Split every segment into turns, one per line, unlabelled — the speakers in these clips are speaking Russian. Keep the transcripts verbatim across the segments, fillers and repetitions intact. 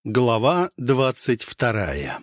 Глава двадцать вторая.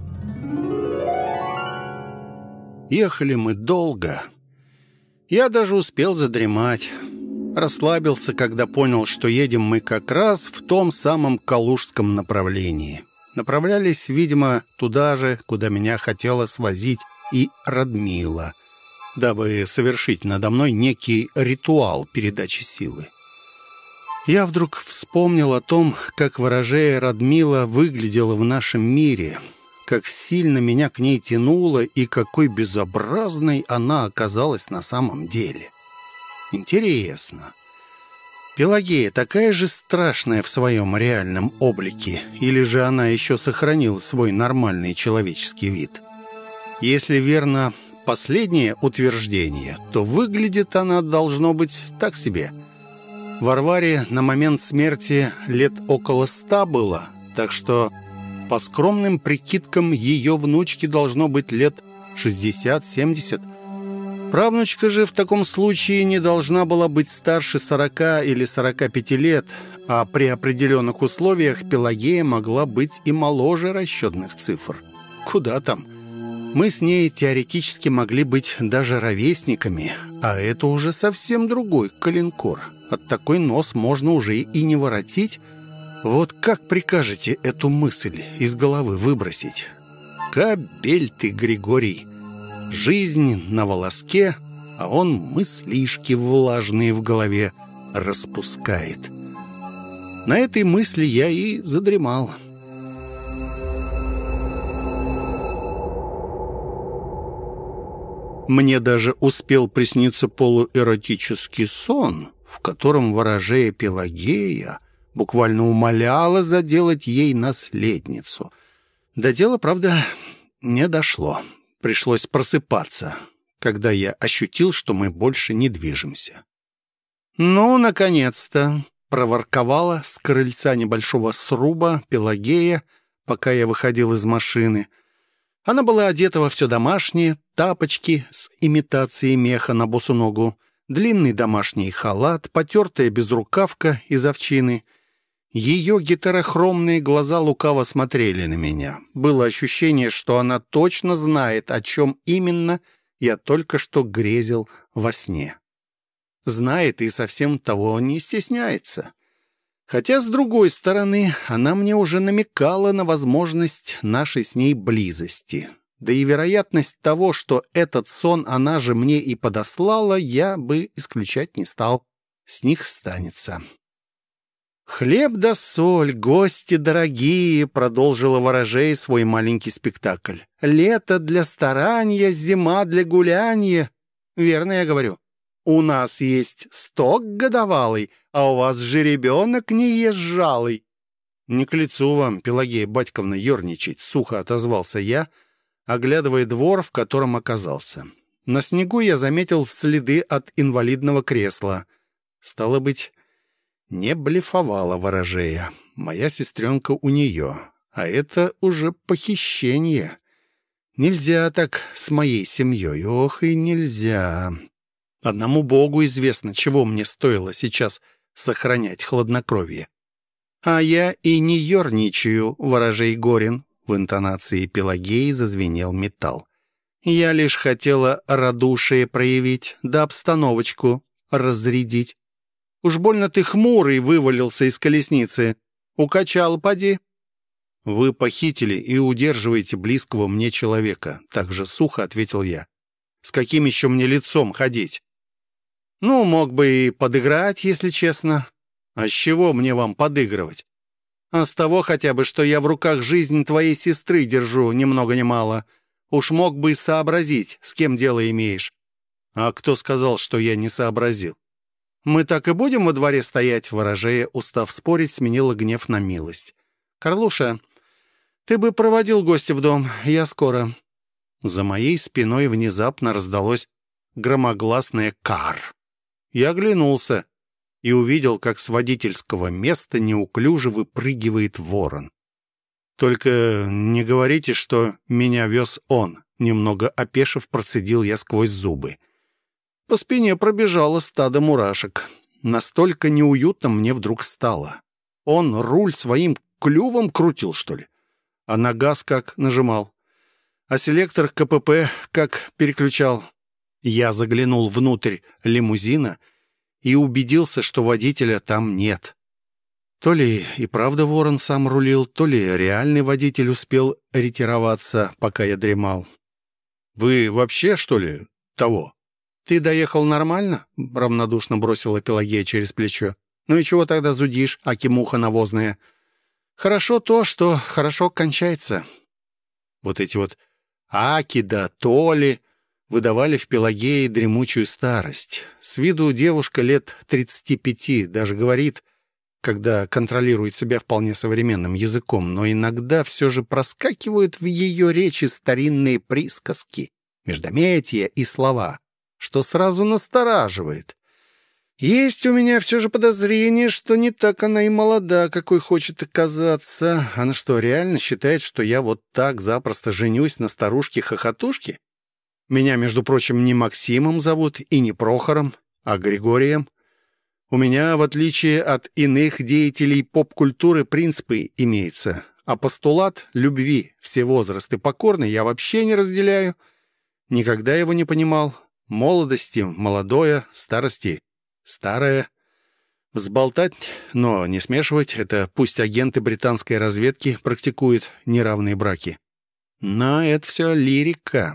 Ехали мы долго. Я даже успел задремать. Расслабился, когда понял, что едем мы как раз в том самом калужском направлении. Направлялись, видимо, туда же, куда меня хотела свозить и Радмила, дабы совершить надо мной некий ритуал передачи силы. Я вдруг вспомнил о том, как ворожея Радмила выглядела в нашем мире, как сильно меня к ней тянуло и какой безобразной она оказалась на самом деле. Интересно, Пелагея такая же страшная в своем реальном облике, или же она еще сохранила свой нормальный человеческий вид? Если верно последнее утверждение, то выглядит она, должно быть, так себе. Варваре на момент смерти лет около ста было, так что по скромным прикидкам ее внучке должно быть лет шестьдесят-семьдесят. Правнучка же в таком случае не должна была быть старше сорока или сорока пяти лет, а при определенных условиях Пелагея могла быть и моложе расчетных цифр. Куда там? Мы с ней теоретически могли быть даже ровесниками, а это уже совсем другой калинкор. От такой нос можно уже и не воротить. Вот как прикажете эту мысль из головы выбросить? Кобель ты, Григорий! Жизнь на волоске, а он мыслишки влажные в голове распускает. На этой мысли я и задремал. Мне даже успел присниться полуэротический сон, в котором ворожея Пелагея буквально умоляла заделать ей наследницу. До дела, правда, не дошло. Пришлось просыпаться, когда я ощутил, что мы больше не движемся. «Ну, наконец-то!» — проворковала с крыльца небольшого сруба Пелагея, пока я выходил из машины. Она была одета во все домашнее, тапочки с имитацией меха на босу ногу, длинный домашний халат, потертая безрукавка из овчины. Ее гетерохромные глаза лукаво смотрели на меня. Было ощущение, что она точно знает, о чем именно я только что грезил во сне. Знает и совсем того не стесняется. Хотя, с другой стороны, она мне уже намекала на возможность нашей с ней близости. Да и вероятность того, что этот сон она же мне и подослала, я бы исключать не стал. С них станется. «Хлеб да соль, гости дорогие», — продолжила ворожея свой маленький спектакль. «Лето для старания, зима для гулянья». Верно я говорю. У нас есть сток годовалый, а у вас жеребенок неезжалый. «Не к лицу вам, Пелагея Батьковна, ерничать», — сухо отозвался я, оглядывая двор, в котором оказался. На снегу я заметил следы от инвалидного кресла. Стало быть, не блефовала ворожея. Моя сестренка у нее, а это уже похищение. Нельзя так с моей семьей, ох и нельзя. Одному Богу известно, чего мне стоило сейчас сохранять хладнокровие. А я и не ерничаю, ворожей Горин. В интонации Пелагеи зазвенел металл. Я лишь хотела радушие проявить, да обстановочку разрядить. Уж больно ты хмурый вывалился из колесницы. Укачал, поди. Вы похитили и удерживаете близкого мне человека. Так же сухо ответил я. С каким еще мне лицом ходить? Ну, мог бы и подыграть, если честно. А с чего мне вам подыгрывать? А с того хотя бы, что я в руках жизнь твоей сестры держу, ни много ни мало. Уж мог бы и сообразить, с кем дело имеешь. А кто сказал, что я не сообразил? Мы так и будем во дворе стоять, ворожея, устав спорить, сменила гнев на милость. Карлуша, ты бы проводил гостя в дом, я скоро. За моей спиной внезапно раздалось громогласное «кар». Я оглянулся и увидел, как с водительского места неуклюже выпрыгивает ворон. «Только не говорите, что меня вез он», — немного опешив, процедил я сквозь зубы. По спине пробежало стадо мурашек. Настолько неуютно мне вдруг стало. Он руль своим клювом крутил, что ли? А на газ как нажимал? А селектор КПП как переключал? Я заглянул внутрь лимузина и убедился, что водителя там нет. То ли и правда ворон сам рулил, то ли реальный водитель успел ретироваться, пока я дремал. «Вы вообще, что ли, того?» «Ты доехал нормально?» — равнодушно бросила Пелагея через плечо. «Ну и чего тогда зудишь, аки-муха навозная? Хорошо то, что хорошо кончается». Вот эти вот «аки» да «толи» выдавали в Пелагее дремучую старость. С виду девушка лет тридцати пяти, даже говорит, когда контролирует себя вполне современным языком, но иногда все же проскакивают в ее речи старинные присказки, междометия и слова, что сразу настораживает. Есть у меня все же подозрение, что не так она и молода, какой хочет оказаться. Она что, реально считает, что я вот так запросто женюсь на старушке-хохотушке? Меня, между прочим, не Максимом зовут и не Прохором, а Григорием. У меня, в отличие от иных деятелей поп-культуры, принципы имеются, а постулат любви все возрасты покорны я вообще не разделяю. Никогда его не понимал. Молодости — молодое, старости — старое. Взболтать, но не смешивать — это пусть агенты британской разведки практикуют неравные браки. Но это все лирика.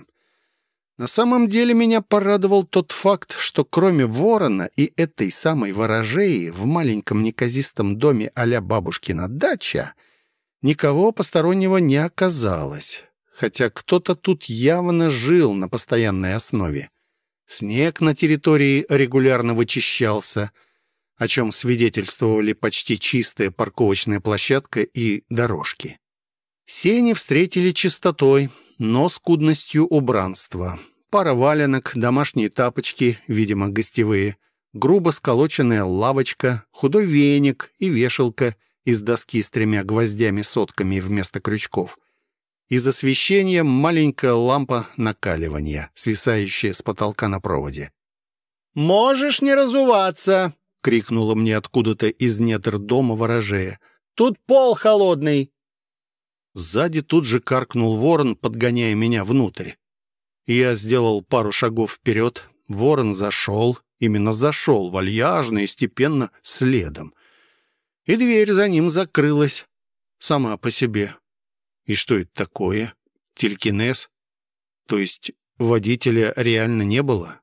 На самом деле меня порадовал тот факт, что кроме ворона и этой самой ворожеи в маленьком неказистом доме а-ля бабушкина дача никого постороннего не оказалось, хотя кто-то тут явно жил на постоянной основе. Снег на территории регулярно вычищался, о чем свидетельствовали почти чистая парковочная площадка и дорожки. Сени встретили чистотой, но скудностью убранства. Пара валенок, домашние тапочки, видимо, гостевые, грубо сколоченная лавочка, худой веник и вешалка из доски с тремя гвоздями-сотками вместо крючков. Из освещения маленькая лампа накаливания, свисающая с потолка на проводе. «Можешь не разуваться!» — крикнула мне откуда-то из недр дома ворожея. «Тут пол холодный!» Сзади тут же каркнул ворон, подгоняя меня внутрь. Я сделал пару шагов вперед. Ворон зашел, именно зашел, вальяжно и степенно следом. И дверь за ним закрылась сама по себе. И что это такое? Телекинез? То есть водителя реально не было?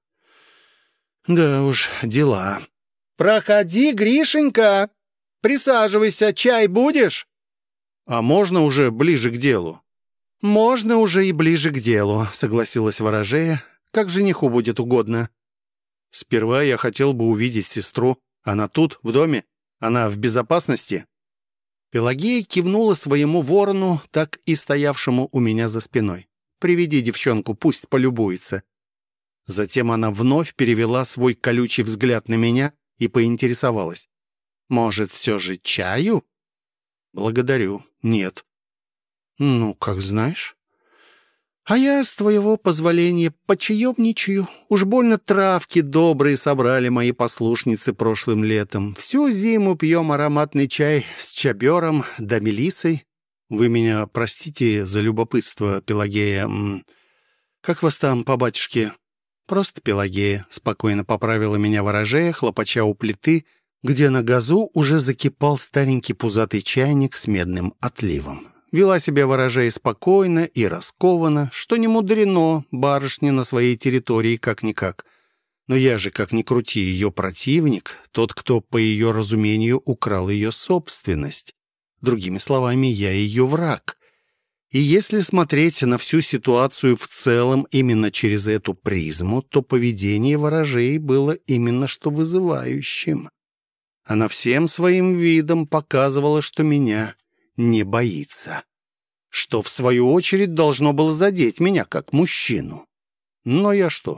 Да уж, дела. «Проходи, Гришенька! Присаживайся, чай будешь?» «А можно уже ближе к делу?» «Можно уже и ближе к делу», — согласилась ворожея. «Как жениху будет угодно». «Сперва я хотел бы увидеть сестру. Она тут, в доме? Она в безопасности?» Пелагея кивнула своему ворону, так и стоявшему у меня за спиной. «Приведи девчонку, пусть полюбуется». Затем она вновь перевела свой колючий взгляд на меня и поинтересовалась. «Может, все же чаю?» «Благодарю. Нет». «Ну, как знаешь». «А я, с твоего позволения, почаевничаю. Уж больно травки добрые собрали мои послушницы прошлым летом. Всю зиму пьем ароматный чай с чабером да мелиссой». «Вы меня простите за любопытство, Пелагея. Как вас там по батюшке?» «Просто Пелагея», — спокойно поправила меня ворожея, хлопача у плиты, где на газу уже закипал старенький пузатый чайник с медным отливом. Вела себя ворожея спокойно и раскованно, что не мудрено, барышня на своей территории как-никак. Но я же, как ни крути, ее противник, тот, кто, по ее разумению, украл ее собственность. Другими словами, я ее враг. И если смотреть на всю ситуацию в целом именно через эту призму, то поведение ворожей было именно что вызывающим. Она всем своим видом показывала, что меня не боится. Что, в свою очередь, должно было задеть меня как мужчину. Но я что?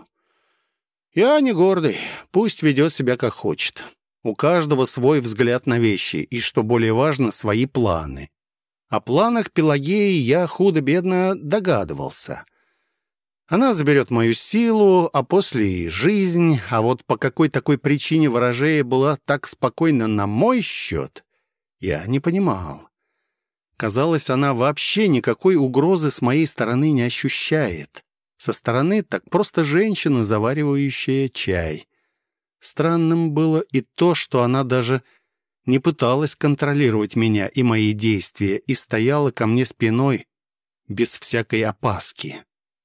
Я не гордый, пусть ведет себя как хочет. У каждого свой взгляд на вещи и, что более важно, свои планы. О планах Пелагеи я худо-бедно догадывался. Она заберет мою силу, а после и жизнь, а вот по какой такой причине ворожея была так спокойна на мой счет, я не понимал. Казалось, она вообще никакой угрозы с моей стороны не ощущает. Со стороны так просто женщина, заваривающая чай. Странным было и то, что она даже не пыталась контролировать меня и мои действия и стояла ко мне спиной без всякой опаски.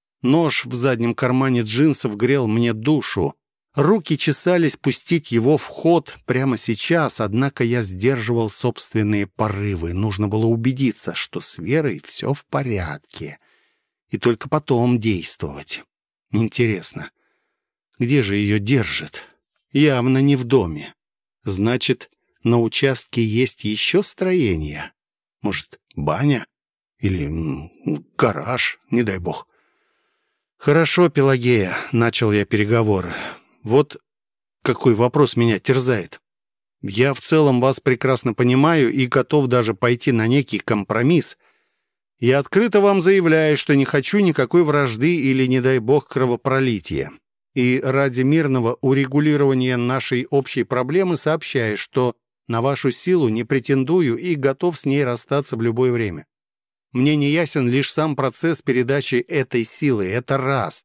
Нож в заднем кармане джинсов грел мне душу. Руки чесались пустить его в ход прямо сейчас, однако я сдерживал собственные порывы. Нужно было убедиться, что с Верой все в порядке, и только потом действовать. Интересно, где же ее держат? Явно не в доме. Значит, на участке есть еще строение? Может, баня? Или м, гараж, не дай бог. «Хорошо, Пелагея», — начал я переговоры. «Вот какой вопрос меня терзает. Я в целом вас прекрасно понимаю и готов даже пойти на некий компромисс. Я открыто вам заявляю, что не хочу никакой вражды или, не дай бог, кровопролития. И ради мирного урегулирования нашей общей проблемы сообщаю, что на вашу силу не претендую и готов с ней расстаться в любое время. Мне не ясен лишь сам процесс передачи этой силы. Это раз.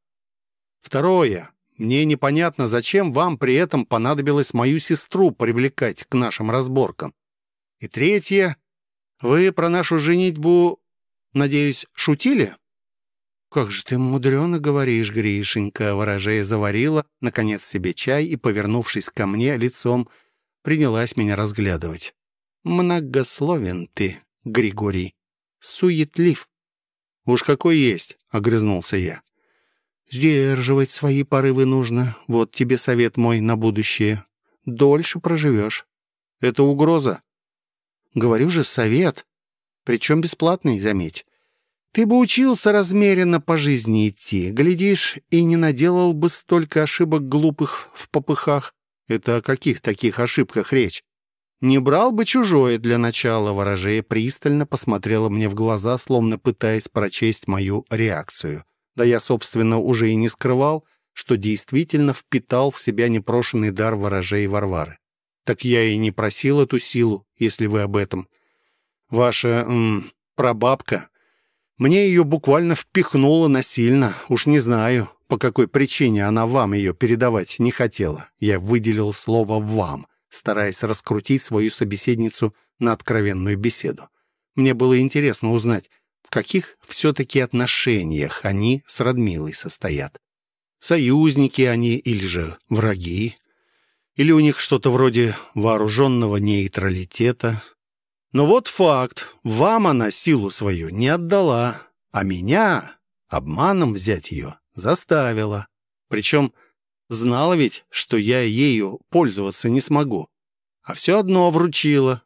Второе. Мне непонятно, зачем вам при этом понадобилось мою сестру привлекать к нашим разборкам. И третье. Вы про нашу женитьбу, надеюсь, шутили? «Как же ты мудрено говоришь, Гришенька!» Ворожея заварила, наконец, себе чай и, повернувшись ко мне лицом, принялась меня разглядывать. «Многословен ты, Григорий, суетлив». «Уж какой есть!» — огрызнулся я. «Сдерживать свои порывы нужно. Вот тебе совет мой на будущее. Дольше проживешь». «Это угроза?» «Говорю же, совет. Причем бесплатный, заметь. Ты бы учился размеренно по жизни идти. Глядишь, и не наделал бы столько ошибок глупых в попыхах». «Это о каких таких ошибках речь?» «Не брал бы чужое для начала», — Ворожея пристально посмотрела мне в глаза, словно пытаясь прочесть мою реакцию. Да я, собственно, уже и не скрывал, что действительно впитал в себя непрошенный дар Ворожеи Варвары. «Так я и не просил эту силу, если вы об этом. Ваша м, прабабка, мне ее буквально впихнула насильно. Уж не знаю, по какой причине она вам ее передавать не хотела. Я выделил слово «вам», стараясь раскрутить свою собеседницу на откровенную беседу. Мне было интересно узнать, в каких все-таки отношениях они с Радмилой состоят. Союзники они или же враги? Или у них что-то вроде вооруженного нейтралитета? Но вот факт. Вам она силу свою не отдала, а меня обманом взять ее заставила. Причем знала ведь, что я ею пользоваться не смогу. А все одно вручила.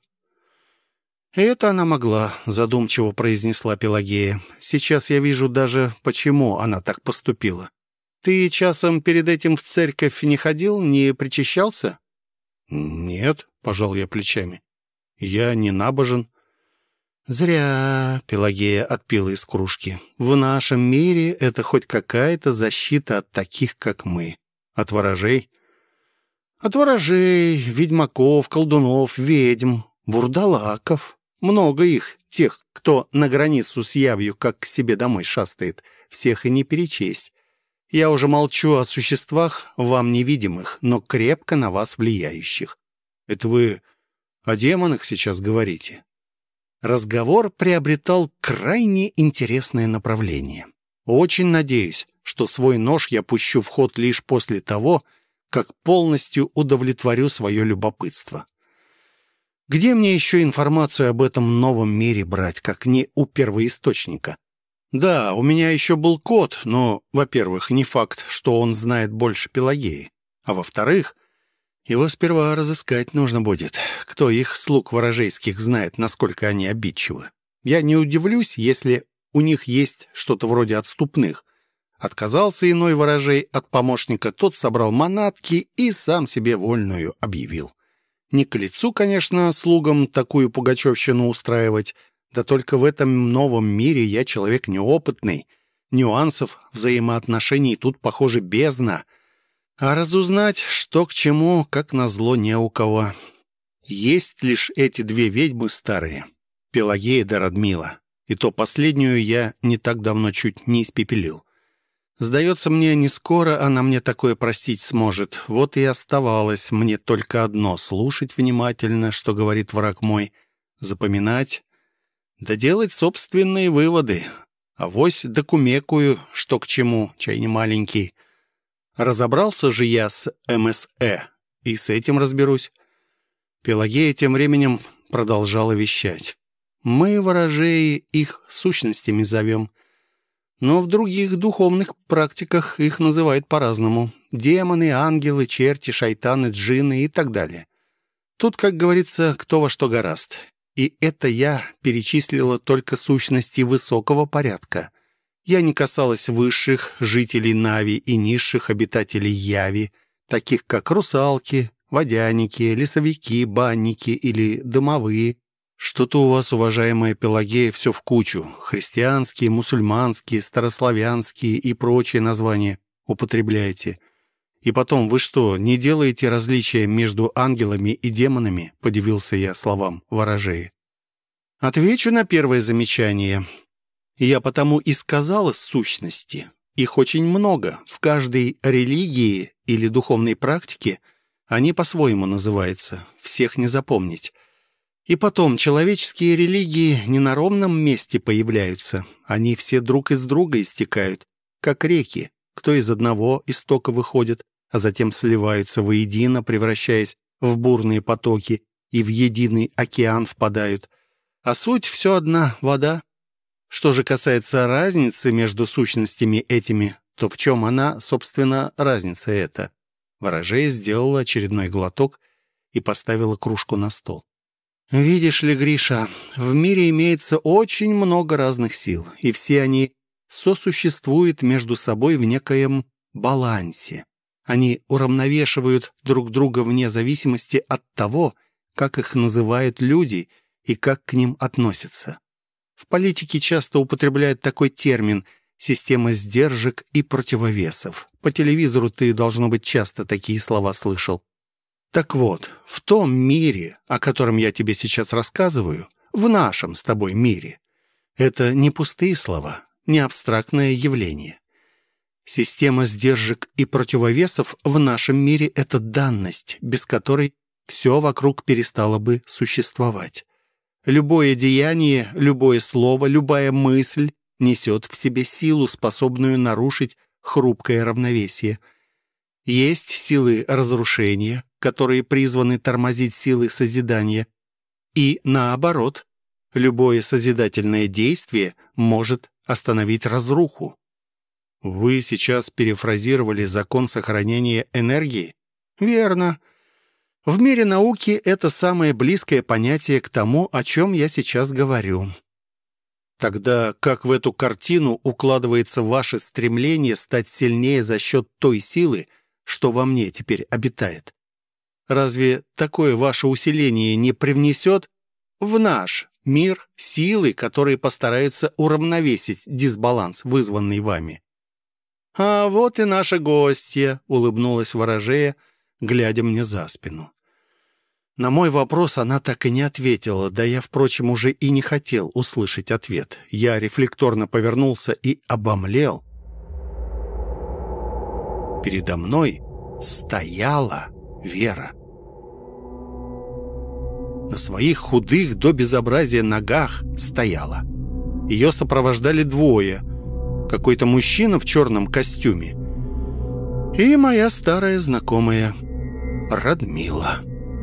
«Это она могла», — задумчиво произнесла Пелагея. «Сейчас я вижу даже, почему она так поступила. Ты часом перед этим в церковь не ходил, не причащался?» «Нет», — пожал я плечами. «Я не набожен». «Зря», — Пелагея отпила из кружки. «В нашем мире это хоть какая-то защита от таких, как мы. От ворожей?» «От ворожей, ведьмаков, колдунов, ведьм, вурдалаков. Много их, тех, кто на границу с явью, как к себе домой шастает. Всех и не перечесть. Я уже молчу о существах, вам невидимых, но крепко на вас влияющих». «Это вы о демонах сейчас говорите?» Разговор приобретал крайне интересное направление. Очень надеюсь, что свой нож я пущу в ход лишь после того, как полностью удовлетворю свое любопытство. Где мне еще информацию об этом новом мире брать, как не у первоисточника? Да, у меня еще был кот, но, во-первых, не факт, что он знает больше Пелагеи. А во-вторых, его сперва разыскать нужно будет. Кто их, слуг ворожейских, знает, насколько они обидчивы. Я не удивлюсь, если у них есть что-то вроде отступных. Отказался иной ворожей от помощника, тот собрал манатки и сам себе вольную объявил. Не к лицу, конечно, слугам такую пугачевщину устраивать, да только в этом новом мире я человек неопытный. Нюансов взаимоотношений тут, похоже, бездна. А разузнать, что к чему, как назло, не у кого. Есть лишь эти две ведьмы старые. Пелагея да Радмила. И то последнюю я не так давно чуть не испепелил. Сдается мне, не скоро она мне такое простить сможет. Вот и оставалось мне только одно — слушать внимательно, что говорит враг мой, запоминать, да делать собственные выводы. Авось докумекую, что к чему, чай не маленький. Разобрался же я с эм эс э, и с этим разберусь. Пелагея тем временем продолжала вещать. Мы, ворожеи, их сущностями зовем. Но в других духовных практиках их называют по-разному. Демоны, ангелы, черти, шайтаны, джинны и так далее. Тут, как говорится, кто во что горазд. И это я перечислила только сущности высокого порядка. Я не касалась высших жителей Нави и низших обитателей Яви, таких как русалки, водяники, лесовики, банники или домовые. Что-то у вас, уважаемая Пелагея, все в кучу. Христианские, мусульманские, старославянские и прочие названия употребляете. И потом, вы что, не делаете различия между ангелами и демонами? Подивился я словам ворожеи. Отвечу на первое замечание. Я потому и сказала сущности. Их очень много. В каждой религии или духовной практике они по-своему называются. Всех не запомнить. И потом, человеческие религии не на ровном месте появляются. Они все друг из друга истекают, как реки. Кто из одного истока выходит, а затем сливаются воедино, превращаясь в бурные потоки, и в единый океан впадают. А суть все одна — вода. Что же касается разницы между сущностями этими, то в чем она, собственно, разница эта? Ворожея сделала очередной глоток и поставила кружку на стол. «Видишь ли, Гриша, в мире имеется очень много разных сил, и все они сосуществуют между собой в некоем балансе. Они уравновешивают друг друга вне зависимости от того, как их называют люди и как к ним относятся. В политике часто употребляют такой термин «система сдержек и противовесов». По телевизору ты, должно быть, часто такие слова слышал. Так вот, в том мире, о котором я тебе сейчас рассказываю, в нашем с тобой мире, это не пустые слова, не абстрактное явление. Система сдержек и противовесов в нашем мире — это данность, без которой все вокруг перестало бы существовать. Любое деяние, любое слово, любая мысль несет в себе силу, способную нарушить хрупкое равновесие. Есть силы разрушения, которые призваны тормозить силы созидания. И наоборот, любое созидательное действие может остановить разруху. Вы сейчас перефразировали закон сохранения энергии? Верно. В мире науки это самое близкое понятие к тому, о чем я сейчас говорю. Тогда как в эту картину укладывается ваше стремление стать сильнее за счет той силы, что во мне теперь обитает? Разве такое ваше усиление не привнесет в наш мир силы, которые постараются уравновесить дисбаланс, вызванный вами? «А вот и наша гостья», — улыбнулась ворожея, глядя мне за спину. На мой вопрос она так и не ответила, да я, впрочем, уже и не хотел услышать ответ. Я рефлекторно повернулся и обомлел. Передо мной стояла Вера. На своих худых до безобразия ногах стояла. Ее сопровождали двое. Какой-то мужчина в черном костюме и моя старая знакомая Радмила.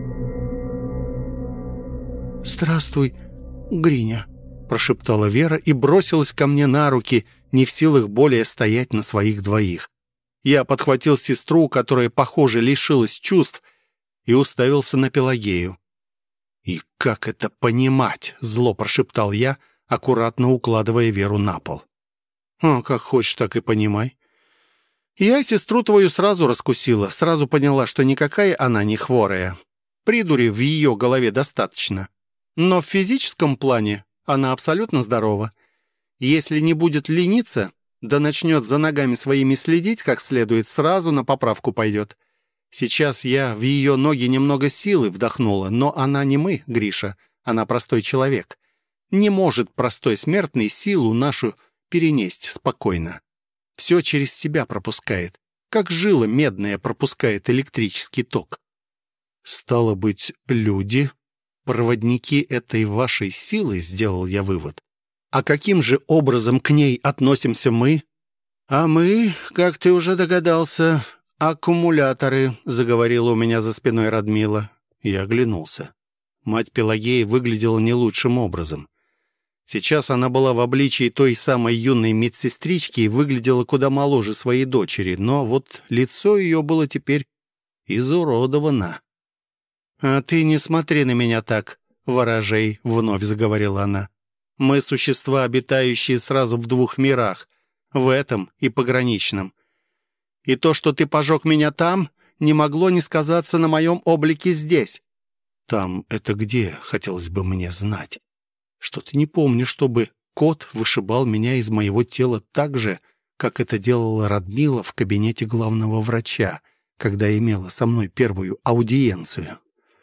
«Здравствуй, Гриня», — прошептала Вера и бросилась ко мне на руки, не в силах более стоять на своих двоих. Я подхватил сестру, которая, похоже, лишилась чувств, и уставился на Пелагею. «И как это понимать?» — зло прошептал я, аккуратно укладывая Веру на пол. «О, как хочешь, так и понимай. Я сестру твою сразу раскусила, сразу поняла, что никакая она не хворая. Придури в ее голове достаточно. Но в физическом плане она абсолютно здорова. Если не будет лениться, да начнет за ногами своими следить как следует, сразу на поправку пойдет. Сейчас я в ее ноги немного силы вдохнула, но она не мы, Гриша, она простой человек. Не может простой смертный силу нашу перенести спокойно. Все через себя пропускает, как жила медная пропускает электрический ток. Стало быть, люди, проводники этой вашей силы, сделал я вывод. А каким же образом к ней относимся мы? А мы, как ты уже догадался, аккумуляторы, заговорила у меня за спиной Радмила. Я оглянулся. Мать Пелагеи выглядела не лучшим образом. Сейчас она была в обличии той самой юной медсестрички и выглядела куда моложе своей дочери, но вот лицо ее было теперь изуродовано. «А ты не смотри на меня так, ворожей», — вновь заговорила она. «Мы существа, обитающие сразу в двух мирах, в этом и пограничном. И то, что ты пожег меня там, не могло не сказаться на моем облике здесь». «Там это где?» — хотелось бы мне знать. Что-то не помню, чтобы кот вышибал меня из моего тела так же, как это делала Радмила в кабинете главного врача, когда имела со мной первую аудиенцию.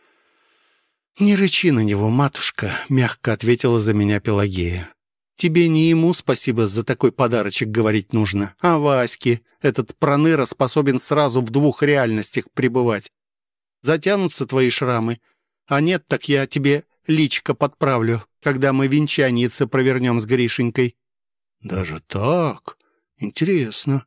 «Не рычи на него, матушка», — мягко ответила за меня Пелагея. «Тебе не ему спасибо за такой подарочек говорить нужно, а Ваське. Этот проныра способен сразу в двух реальностях пребывать. Затянутся твои шрамы, а нет, так я тебе личико подправлю, когда мы венчанице провернем с Гришенькой». «Даже так? Интересно.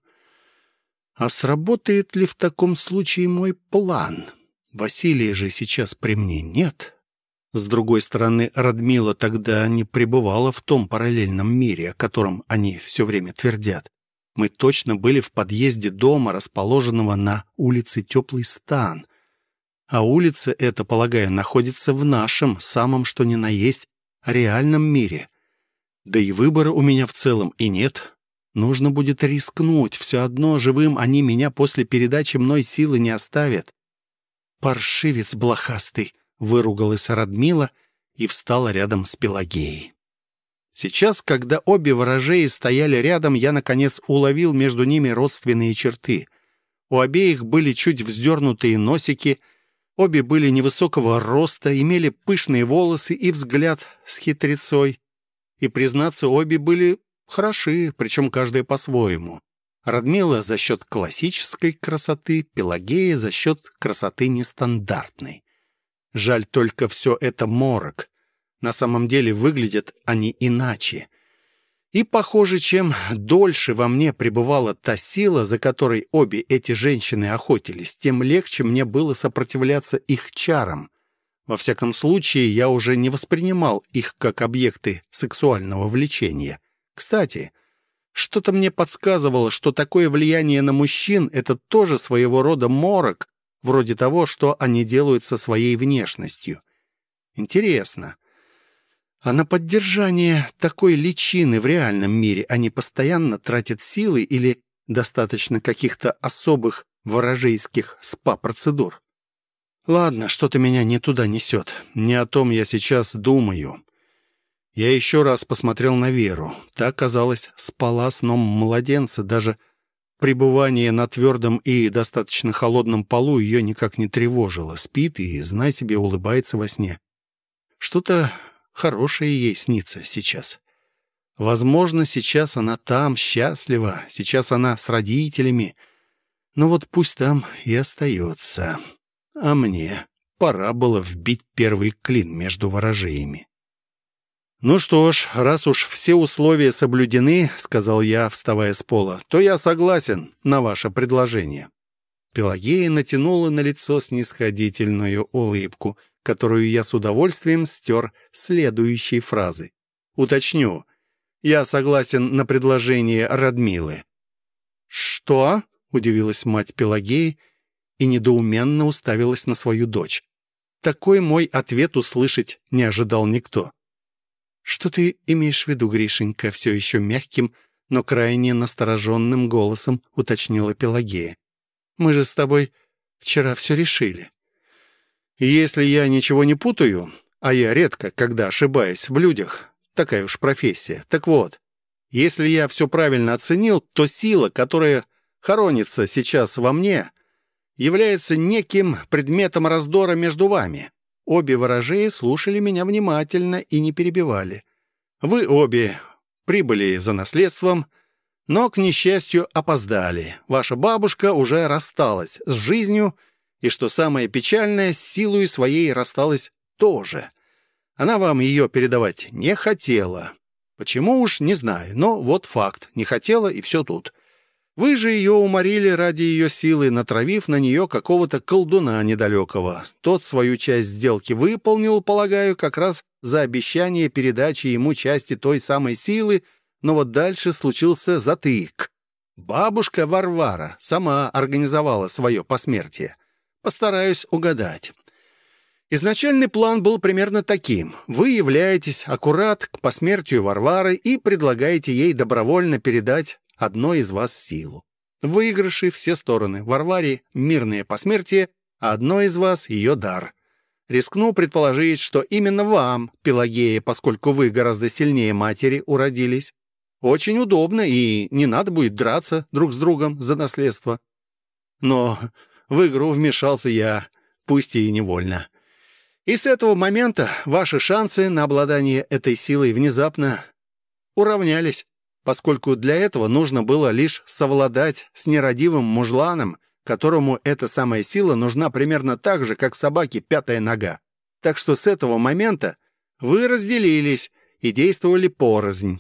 А сработает ли в таком случае мой план? Василия же сейчас при мне нет». С другой стороны, Радмила тогда не пребывала в том параллельном мире, о котором они все время твердят. Мы точно были в подъезде дома, расположенного на улице Теплый Стан. А улица эта, полагаю, находится в нашем, самом что ни на есть, реальном мире. Да и выбора у меня в целом и нет. Нужно будет рискнуть. Все одно живым они меня после передачи мной силы не оставят. «Паршивец блохастый!» — выругалась Радмила и встала рядом с Пелагеей. Сейчас, когда обе ворожеи стояли рядом, я, наконец, уловил между ними родственные черты. У обеих были чуть вздернутые носики, обе были невысокого роста, имели пышные волосы и взгляд с хитрецой. И, признаться, обе были хороши, причем каждая по-своему. Радмила за счет классической красоты, Пелагея за счет красоты нестандартной. Жаль только все это морок. На самом деле выглядят они иначе. И, похоже, чем дольше во мне пребывала та сила, за которой обе эти женщины охотились, тем легче мне было сопротивляться их чарам. Во всяком случае, я уже не воспринимал их как объекты сексуального влечения. Кстати, что-то мне подсказывало, что такое влияние на мужчин — это тоже своего рода морок, вроде того, что они делают со своей внешностью. Интересно, а на поддержание такой личины в реальном мире они постоянно тратят силы или достаточно каких-то особых ворожейских спа-процедур? Ладно, что-то меня не туда несет. Не о том я сейчас думаю. Я еще раз посмотрел на Веру. Та, казалось, спала сном младенца. Даже пребывание на твердом и достаточно холодном полу ее никак не тревожило. Спит и, знай себе, улыбается во сне. Что-то хорошее ей снится сейчас. Возможно, сейчас она там счастлива, сейчас она с родителями. Но вот пусть там и остается. А мне пора было вбить первый клин между ворожеями. «Ну что ж, раз уж все условия соблюдены, — сказал я, вставая с пола, — то я согласен на ваше предложение». Пелагея натянула на лицо снисходительную улыбку, которую я с удовольствием стер следующей фразы. «Уточню. Я согласен на предложение Радмилы». «Что?» — удивилась мать Пелагеи и недоуменно уставилась на свою дочь. Такой мой ответ услышать не ожидал никто. «Что ты имеешь в виду, Гришенька?» — все еще мягким, но крайне настороженным голосом уточнила Пелагея. «Мы же с тобой вчера все решили». «Если я ничего не путаю, а я редко, когда ошибаюсь в людях, такая уж профессия. Так вот, если я все правильно оценил, то сила, которая хоронится сейчас во мне, является неким предметом раздора между вами». Обе ворожеи слушали меня внимательно и не перебивали. Вы обе прибыли за наследством, но, к несчастью, опоздали. Ваша бабушка уже рассталась с жизнью, и, что самое печальное, с силой своей рассталась тоже. Она вам ее передавать не хотела. Почему уж, не знаю, но вот факт. Не хотела, и все тут. Вы же ее уморили ради ее силы, натравив на нее какого-то колдуна недалекого. Тот свою часть сделки выполнил, полагаю, как раз за обещание передачи ему части той самой силы, но вот дальше случился затык. Бабушка Варвара сама организовала свое посмертие. Постараюсь угадать. Изначальный план был примерно таким. Вы являетесь аккурат к посмертию Варвары и предлагаете ей добровольно передать одной из вас силу. Выигрыши все стороны. Варваре мирное посмертие, а одной из вас ее дар. Рискну предположить, что именно вам, Пелагея, поскольку вы гораздо сильнее матери уродились. Очень удобно, и не надо будет драться друг с другом за наследство. Но в игру вмешался я, пусть и невольно. И с этого момента ваши шансы на обладание этой силой внезапно уравнялись, поскольку для этого нужно было лишь совладать с нерадивым мужланом, которому эта самая сила нужна примерно так же, как собаке пятая нога. Так что с этого момента вы разделились и действовали порознь.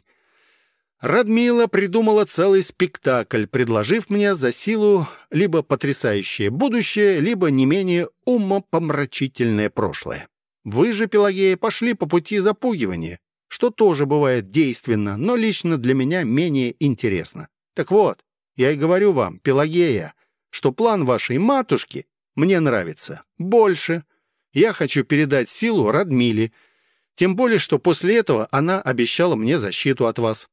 Радмила придумала целый спектакль, предложив мне за силу либо потрясающее будущее, либо не менее умопомрачительное прошлое. Вы же, Пелагея, пошли по пути запугивания, что тоже бывает действенно, но лично для меня менее интересно. Так вот, я и говорю вам, Пелагея, что план вашей матушки мне нравится больше. Я хочу передать силу Радмиле, тем более, что после этого она обещала мне защиту от вас.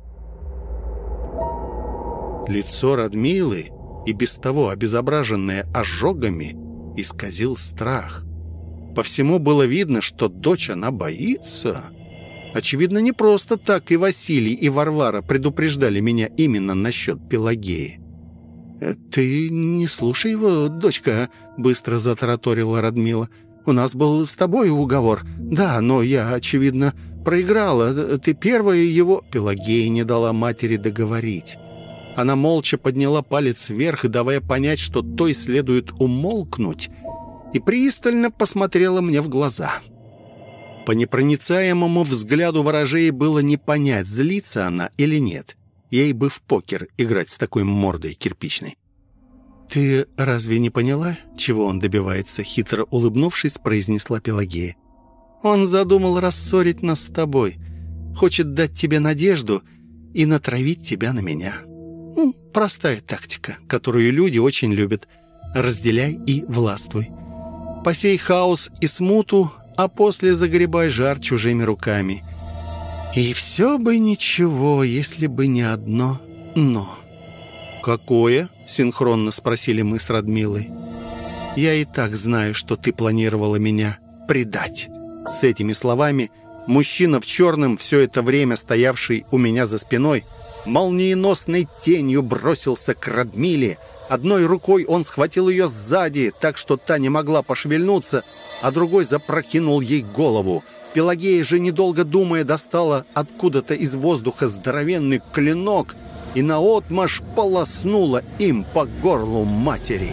Лицо Радмилы, и без того обезображенное ожогами, исказил страх. По всему было видно, что дочь она боится. Очевидно, не просто так и Василий, и Варвара предупреждали меня именно насчет Пелагеи. «Ты не слушай его, дочка», — быстро затараторила Радмила. «У нас был с тобой уговор. Да, но я, очевидно, проиграла. Ты первая его...» Пелагея не дала матери договорить. Она молча подняла палец вверх, давая понять, что той следует умолкнуть, и пристально посмотрела мне в глаза. По непроницаемому взгляду ворожеи было не понять, злится она или нет. Ей бы в покер играть с такой мордой кирпичной. «Ты разве не поняла, чего он добивается?» Хитро улыбнувшись, произнесла Пелагея. «Он задумал рассорить нас с тобой. Хочет дать тебе надежду и натравить тебя на меня. Ну, простая тактика, которую люди очень любят. Разделяй и властвуй. Посей хаос и смуту, а после загребай жар чужими руками. И все бы ничего, если бы не одно «но». «Какое?» — синхронно спросили мы с Радмилой. «Я и так знаю, что ты планировала меня предать». С этими словами мужчина в черном, все это время стоявший у меня за спиной, молниеносной тенью бросился к Радмиле. Одной рукой он схватил ее сзади, так что та не могла пошевельнуться, а другой запрокинул ей голову. Пелагея же, недолго думая, достала откуда-то из воздуха здоровенный клинок и наотмашь полоснула им по горлу матери.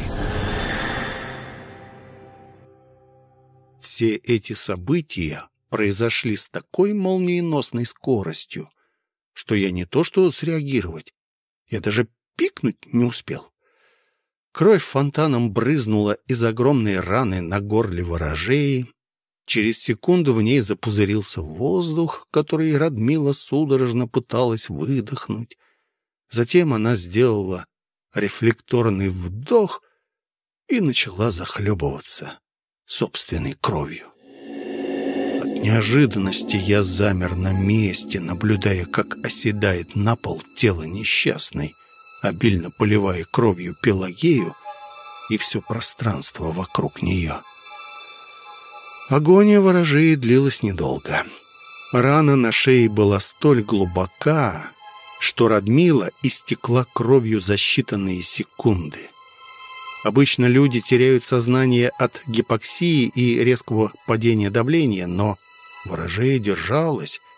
Все эти события произошли с такой молниеносной скоростью, что я не то что среагировать, я даже пикнуть не успел. Кровь фонтаном брызнула из огромной раны на горле ворожеи. Через секунду в ней запузырился воздух, который Радмила судорожно пыталась выдохнуть. Затем она сделала рефлекторный вдох и начала захлебываться собственной кровью. От неожиданности я замер на месте, наблюдая, как оседает на пол тело несчастной, обильно поливая кровью Пелагею и все пространство вокруг нее. Агония ворожеи длилась недолго. Рана на шее была столь глубока, что Радмила истекла кровью за считанные секунды. Обычно люди теряют сознание от гипоксии и резкого падения давления, но ворожея держалась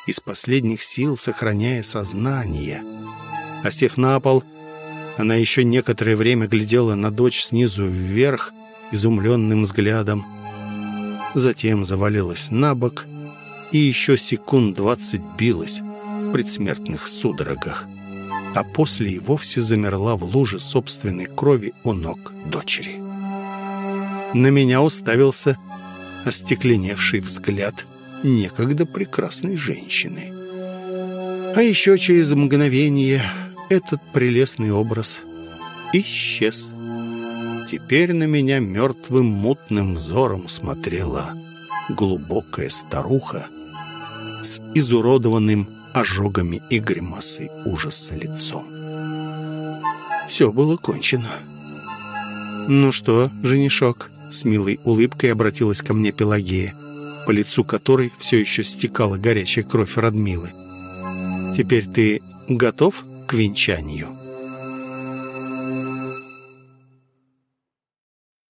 из последних сил сохраняя сознание. Осев на пол, она еще некоторое время глядела на дочь снизу вверх изумленным взглядом. Затем завалилась на бок и еще секунд двадцать билась в предсмертных судорогах, а после и вовсе замерла в луже собственной крови у ног дочери. На меня уставился остекленевший взгляд некогда прекрасной женщины. А еще через мгновение этот прелестный образ исчез. Теперь на меня мертвым мутным взором смотрела глубокая старуха с изуродованным ожогами и гримасой ужаса лицом. Все было кончено. «Ну что, женишок?» — с милой улыбкой обратилась ко мне Пелагея, по лицу которой все еще стекала горячая кровь Радмилы. «Теперь ты готов к венчанию?»